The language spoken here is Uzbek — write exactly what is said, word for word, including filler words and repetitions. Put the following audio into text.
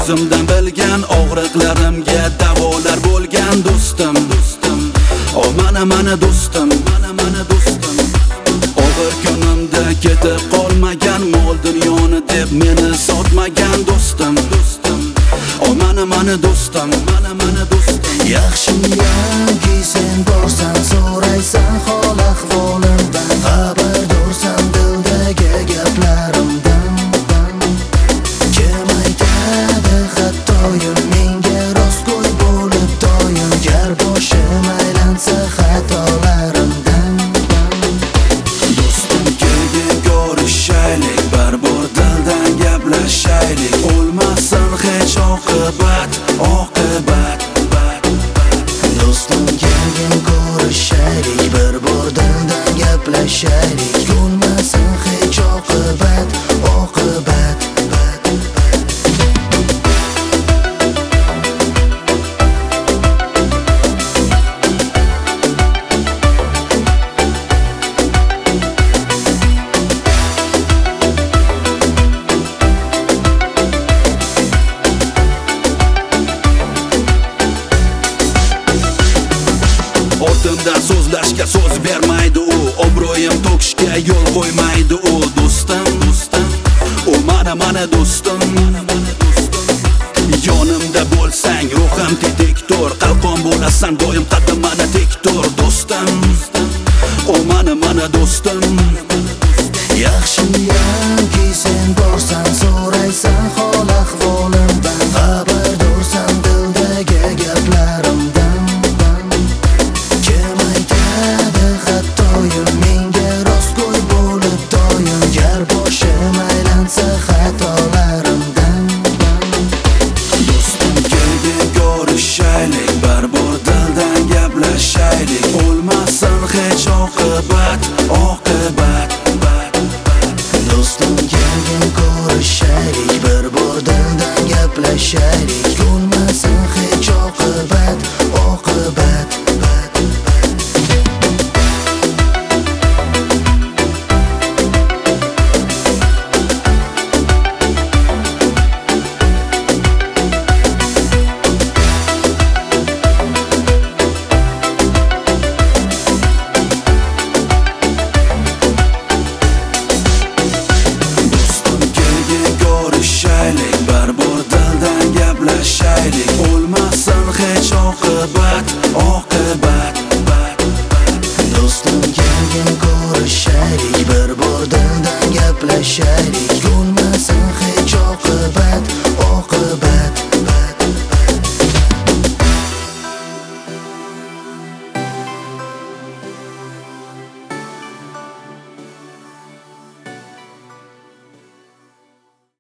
o'zimdan bilgan og'riqlarimga davolar bo'lgan do'stim. O mana mana do'stim, mana mana do'stim. Og'ir kunimda ketib qolmagan, mol dunyoni deb meni sotmagan do'stim. O mana mana do'stim, mana mana do'stim. Yaxshiyamki sen borsan, so'raysan hol ahvolimdan, xabardorsan dildagi gaplarimdan. Kim aytadi xatoyim, menga rostgo'y bo'lib doim, gar boshim aylansa xatolarimdan. Do'stim kelgin ko'rishaylik, bir bor dildan gaplashaylik, o'lmasin hech oqibat, oqibat. Do'stim kelgin ko'rishaylik, bir bor dildan gaplashaylik, bo'lmasin hech oqibat, oqibat. Ortimdan so'zlashga so'z bermaydi u, obro'yim to'kishga yo'l qo'ymaydi u. Do'stim, do'stim, u mana mana do'stim. Yonimda bo'lsang ruhim tetik tur, qalqon bo'lasan doim qadamana tik tur. Do'stim, u mana mana do'stim. Yaxshiyamki sen borsan, so'raysan hol ahvolimdan, xabardorsan dildagi gaplarimdan. Kim aytadi xatoyim, menga rostgo'y bo'lib doim, gar boshim aylansa xatolarimdan. Do'stim kelgin ko'rishaylik, bir bor dildan gaplashaylik, o'lmasin hech oqibat.